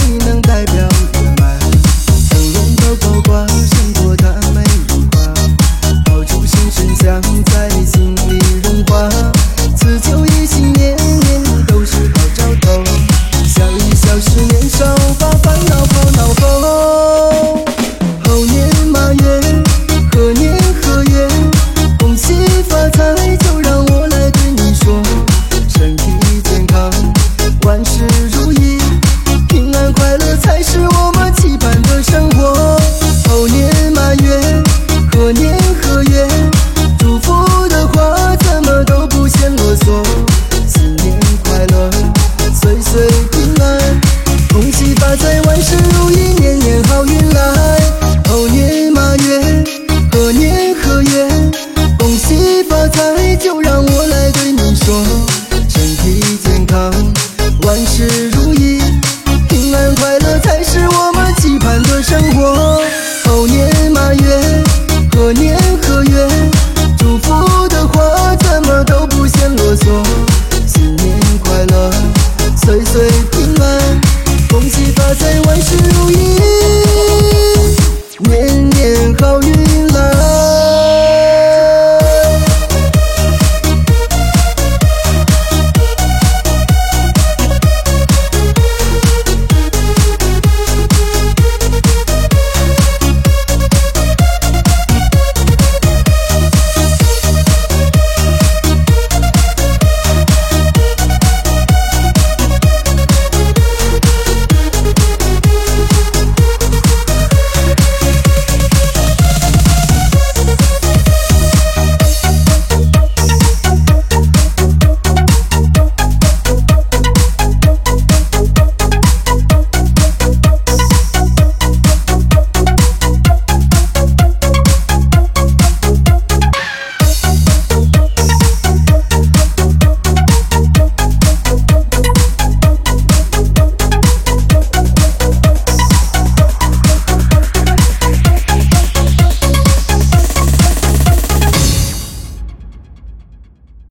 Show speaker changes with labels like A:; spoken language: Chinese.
A: 你能代表圆满。灯笼高高挂，胜过它美如画，爆竹声声响，在心里融化。辞旧迎新，年年都是好兆头，笑一笑是年少，把烦恼抛脑后。猴年马月，何年何月，恭喜发财，就让我来对你说，身体健康，万事如意，平安快乐才是我们期盼的生活。猴年马月，何年何月，祝福的话怎么都不嫌啰嗦。新年快乐，岁岁平安，恭喜发财，万事如意，年年好运来。猴年马月，何年何月，恭喜发财，就让我来对你说，身体健康，万事如意，平安快乐才是我们期盼的生活。猴年马月，何年何月，祝福的话怎么都不嫌啰嗦。新年快乐，岁岁平安，恭喜发财，万事如意。